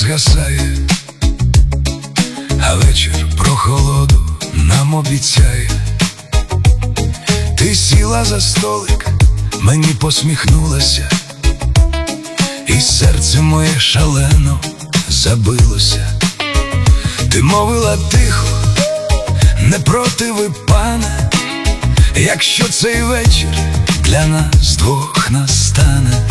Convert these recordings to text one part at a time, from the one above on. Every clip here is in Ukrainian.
згасає, а вечір прохолоду нам обіцяє. Ти сіла за столик, мені посміхнулася, і серце моє шалено забилося. Ти мовила тихо, не проти ви, пане, якщо цей вечір для нас двох настане.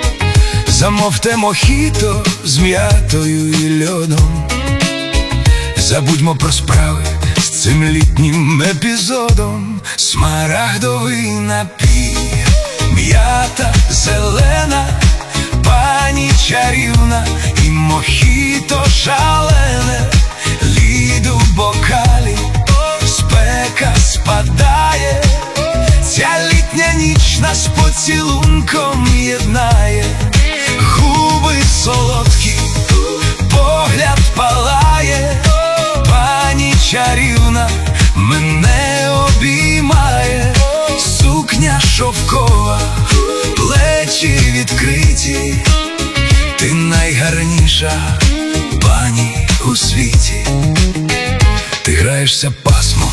Замовте мохіто з м'ятою і льодом, забудьмо про справи з цим літнім епізодом. Смарагдовий напій, м'ята зелена, пані чарівна і мохіто шалене. Лід у бокалі, спека спадає, ця літня ніч нас поцілунком єднає. Губи солодкі, погляд палає, пані чарівна мене обіймає. Сукня шовкова, плечі відкриті, ти найгарніша пані у світі. Ти граєшся пасмом,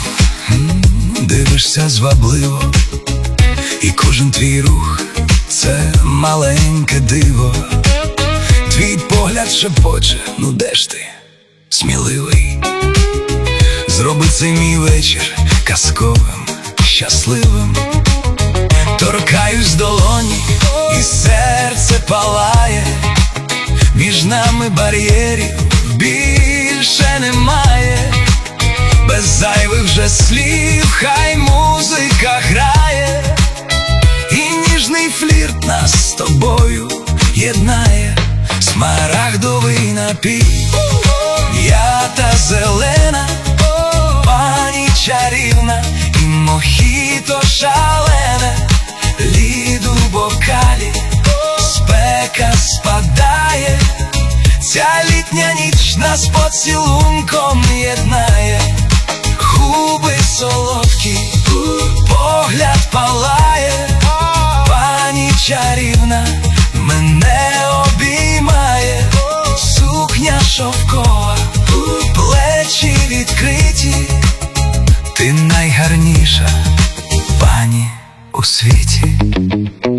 дивишся звабливо, і кожен твій рух – це маленьке диво. Твій погляд шепоче, ну де ж ти, сміливий? Зроби цей мій вечір казковим, щасливим. Торкаюсь долоні, і серце палає, між нами бар'єрів більше немає. Без зайвих вже слів хай музика грає, і ніжний флірт нас з тобою єднає. Смарагдовий напій, м'ята зелена, пані чарівна і мохіто шалене. Лід у бокалі, спека спадає, ця літня ніч нас поцілунком єднає. Губи солодкі, погляд палає, пані чарівна мене обіймає. Сукня шовкова, плечі відкриті, ти найгарніша пані у світі.